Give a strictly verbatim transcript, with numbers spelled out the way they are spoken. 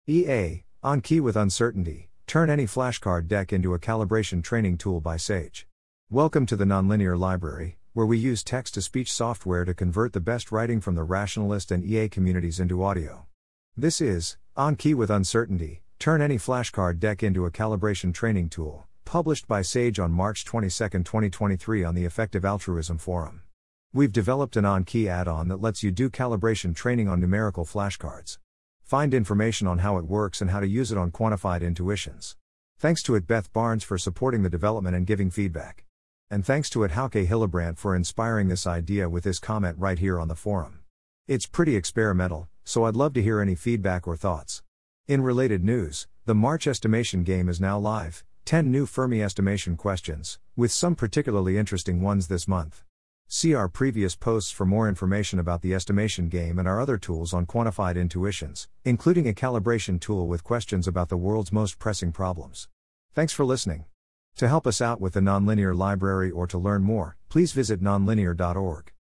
E A, On Key with Uncertainty, Turn Any Flashcard Deck into a Calibration Training Tool by Sage. Welcome to the Nonlinear Library, where we use text-to-speech software to convert the best writing from the rationalist and E A communities into audio. This is, On Key with Uncertainty, Turn Any Flashcard Deck into a Calibration Training Tool, published by Sage on March twenty-second, twenty twenty-three on the Effective Altruism Forum. We've developed an On-Key add-on that lets you do calibration training on numerical flashcards. Find information on how it works and how to use it on Quantified Intuitions. Thanks to it Beth Barnes for supporting the development and giving feedback. And thanks to it Hauke Hillebrandt for inspiring this idea with his comment right here on the forum. It's pretty experimental, so I'd love to hear any feedback or thoughts. In related news, the March estimation game is now live, ten new Fermi estimation questions, with some particularly interesting ones this month. See our previous posts for more information about the estimation game and our other tools on Quantified Intuitions, including a calibration tool with questions about the world's most pressing problems. Thanks for listening. To help us out with the Nonlinear Library or to learn more, please visit nonlinear dot org.